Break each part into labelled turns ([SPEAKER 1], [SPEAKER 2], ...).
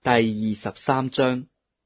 [SPEAKER 1] 第23章。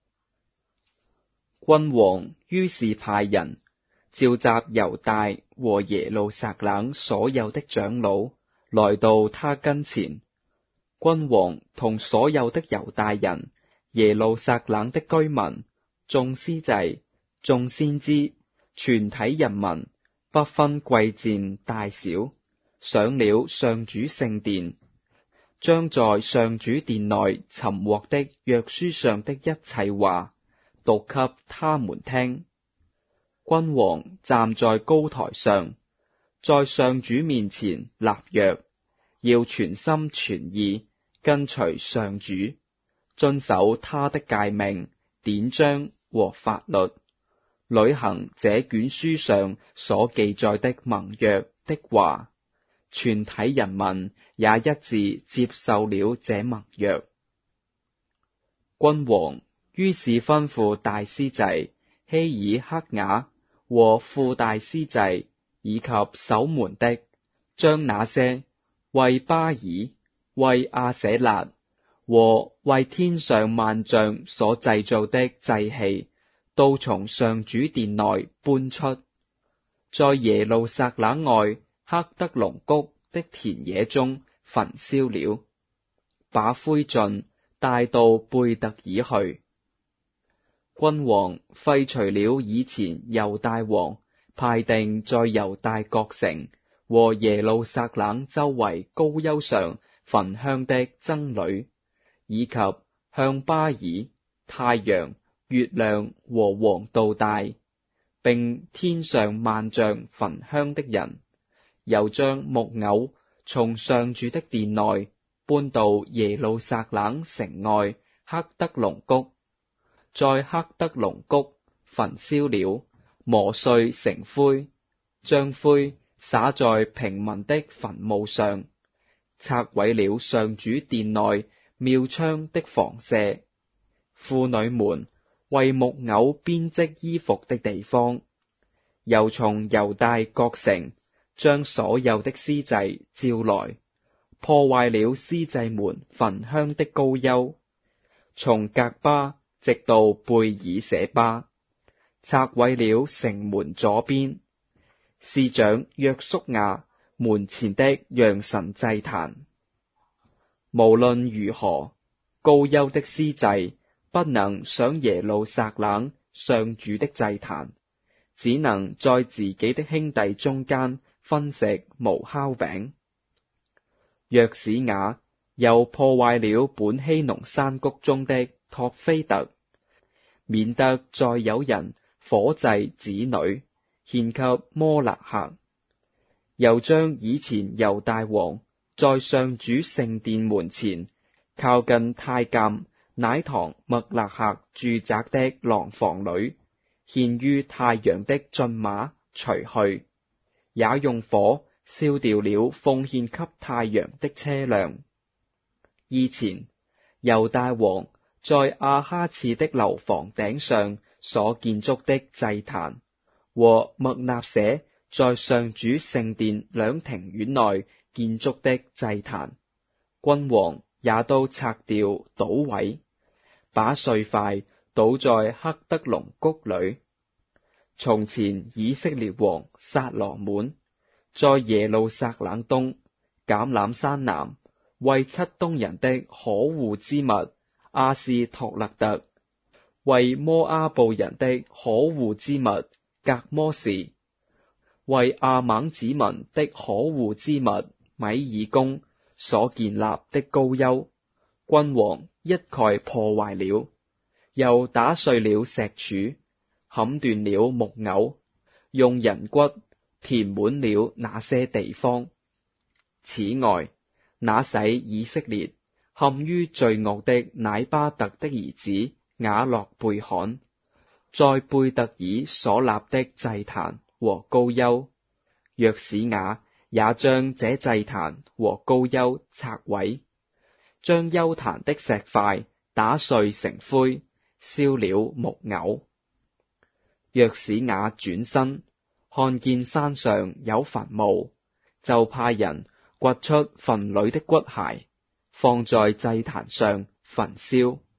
[SPEAKER 1] 君王於是派人召集猶大和耶路撒冷所有的長老來到他跟前。君王同所有的猶大人、耶路撒冷的居民、眾司祭、眾先知、全體人民，不分貴賤大小，上了上主聖殿，將在上主殿內尋獲的約書上的一切話讀給他們聽。君王站在高台上，在上主面前立約，要全心全意跟隨上主，遵守他的誡命、典章和法律，履行這卷書上所記載的盟約的話。全體人民也一致接受了這盟約。君王於是吩咐大司祭希耳克雅和副大司祭以及守門的，將那些為巴爾、為亞舍辣和為天上萬象所製造的祭器，都從上主殿內搬出，在耶路撒冷外赫德龍谷的田野中焚燒了，把灰燼帶到貝特耳去。君王廢除了以前猶大王派定在猶大各城和耶路撒冷周圍高丘上焚香的僧侶，以及向巴爾、太陽、月亮和黃道帶，並天上萬象焚香的人，又將木偶從上主的殿內搬到耶路撒冷城外赫德龍谷，在赫德龍谷焚燒了，磨碎成灰，將灰灑在平民的墳墓上，拆毀了上主殿內廟窗的房舍，婦女們為木偶編織衣服的地方，又從猶大各城將所有的司祭召來，破壞了司祭們焚香的高丘，從革巴直到貝爾舍巴，拆毀了城門左邊，司長約書亞門前的陽神祭壇。無論如何，高丘的司祭不能上耶路撒冷上主的祭壇，只能在自己的兄弟中間分食無酵餅。約史雅又破壞了本熙農山谷中的托斐特，免得再有人火祭子女獻給摩肋客。又將以前猶大王在上主聖殿門前靠近太監乃堂麥勒客住宅的廊房裏獻於太陽的駿馬除去，也用火燒掉了奉獻給太陽的車輛。以前猶大王在亞哈次的樓房頂上所建築的祭壇，和麥納舍在上主聖殿兩庭院內建築的祭壇，君王也都拆掉搗毀，把碎塊倒在赫德龍谷裏。從前以色列王撒羅滿在耶路撒冷東、橄欖山南為漆冬人的可惡之物亞斯托勒特，為摩阿布人的可惡之物革摩士，為亞猛子民的可惡之物米耳公所建立的高丘，君王一概破壞了，又打碎了石柱，砍斷了木偶，用人骨填滿了那些地方。此外，那使以色列陷於罪惡的乃巴特的兒子雅洛貝罕，在貝特耳所立的祭壇和高丘，約史雅也將這祭壇和高丘拆毀，將丘壇的石塊打碎成灰，燒了木偶。約史雅轉身，看見山上有墳墓，就派人掘出墳裏的骨骸，放在祭壇上焚燒。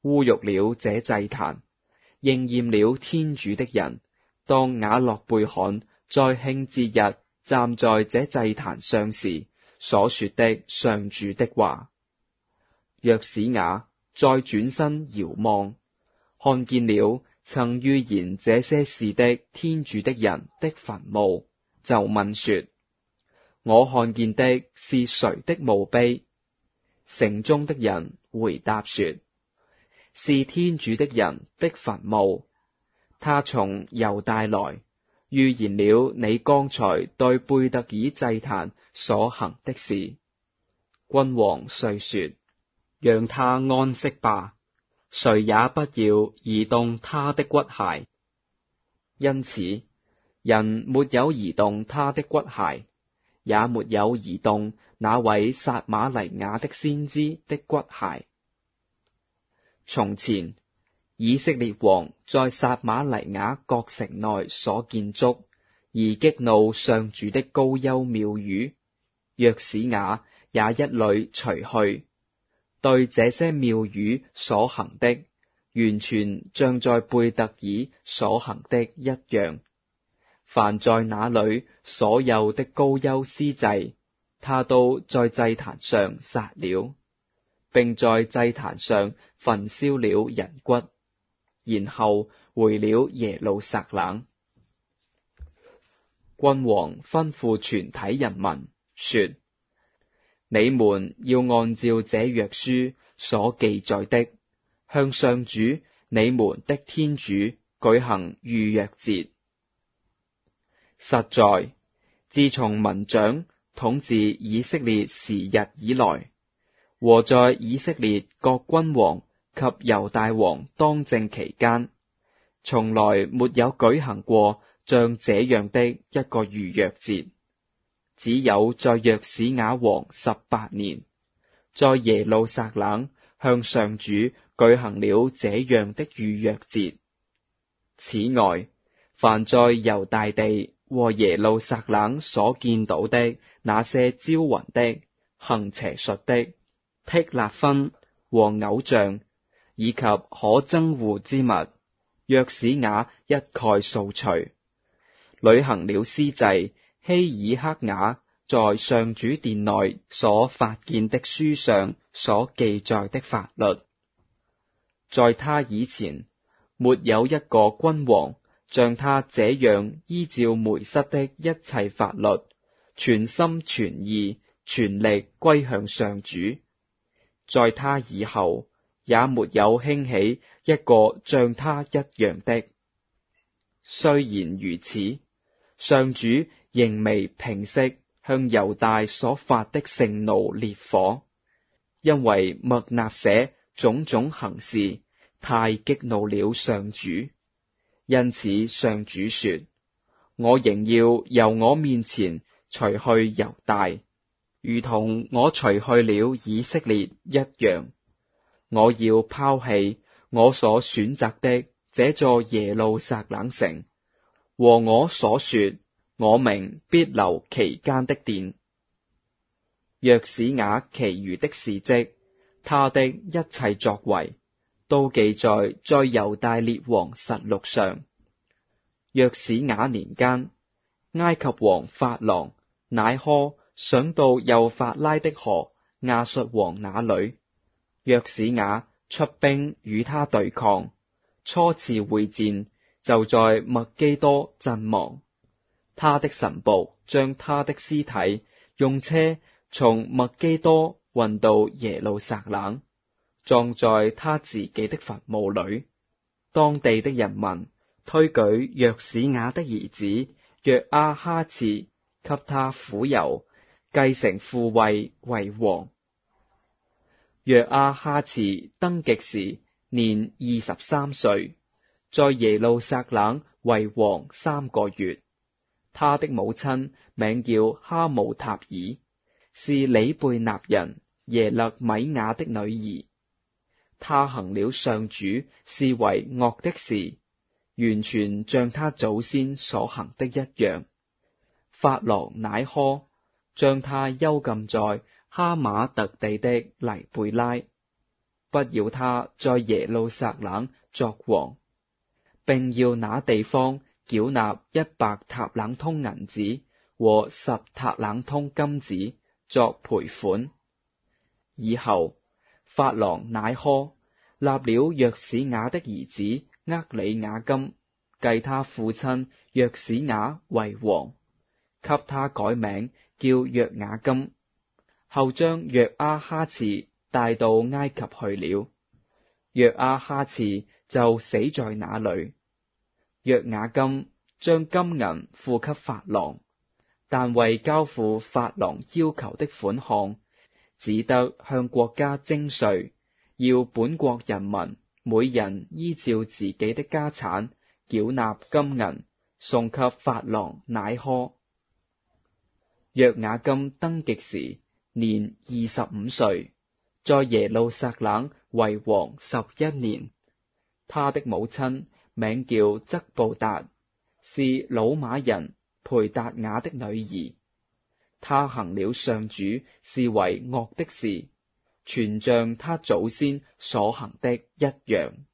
[SPEAKER 1] 污辱了這祭壇，應驗了天主的人，當雅洛貝罕在慶節日站在這祭壇上時所說的上主的話。約史雅再轉身遙望，看見了曾預言這些事的天主的人的墳墓，就問說：我看見的是誰的墓碑？城中的人回答說：是天主的人的墳墓。他從猶大來，預言了你剛才對貝特爾祭壇所行的事。君王遂說：讓他安息吧，誰也不要移動他的骨骸。因此，人沒有移動他的骨骸，也沒有移動那位撒瑪黎雅的先知的骨骸。從前，以色列王在撒瑪黎雅各城內所建築而激怒上主的高丘廟宇，約史雅也一屢除去。對這些廟宇所行的，完全像在貝特爾所行的一樣。凡在那裏所有的高丘司祭，他都在祭壇上殺了，並在祭壇上焚燒了人骨，然後回了耶路撒冷。君王吩咐全體人民說：你們要按照這約書所記載的，向上主你們的天主舉行逾越節。實在，自從民長統治以色列時日以來，和在以色列各君王及猶大王當政期間，從來沒有舉行過像這樣的一個逾越節。只有在約史雅王18年，在耶路撒冷向上主舉行了這樣的逾越節。此外，凡在猶大地和耶路撒冷所見到的那些招魂的、行邪術的、剔勒婚和偶像，以及可憎惡之物，約史雅一概掃除，履行了司祭希耳克雅在上主殿內所發見的書上所記載的法律。在他以前，沒有一個君王像他這樣依照梅瑟的一切法律，全心全意全力歸向上主。在他以後，也沒有興起一個像他一樣的。雖然如此，上主仍未平息向猶大所發的盛怒烈火，因為默納舍種種行事太激怒了上主。因此上主說：我仍要由我面前除去猶大，如同我除去了以色列一樣。我要拋棄我所選擇的這座耶路撒冷城，和我所說我名必留其間的殿。約史雅其餘的事蹟，他的一切作為，都記載在猶大列王實錄上。約史雅年間，埃及王法郎乃苛上到幼發拉的河亞述王那裏，約史雅出兵與他對抗，初次會戰就在麥基多陣亡。他的臣僕將他的屍體用車從麥基多運到耶路撒冷，葬在他自己的墳墓裏。當地的人民推舉約史雅的兒子約阿哈次給他傅油，繼承父位為王。約阿哈次登基時年23歲，在耶路撒冷為王3個月。他的母親名叫哈姆塔爾，是里貝納人耶勒米雅的女兒。他行了上主視為惡的事，完全像他祖先所行的一樣。法郎乃苛將他幽禁在哈馬特地的黎貝拉。 不要他在耶路撒冷作王，並要那地方繳納100塔冷通銀子和10塔冷通金子作賠款。以後，法郎乃苛立了約史雅的兒子厄里雅金繼他父親約史雅為王，給他改名叫約雅金，後將約阿哈次帶到埃及去了。約阿哈次就死在那裏。約雅金將金銀付給法郎，但為交付法郎要求的款項，只得向國家徵稅，要本國人民每人依照自己的家產繳納金銀，送給法郎乃苛。約雅金登基時年25歲，在耶路撒冷為王11年。他的母親名叫則布達，是魯瑪人培達雅的女兒。他行了上主視為惡的事，全像他祖先所行的一樣。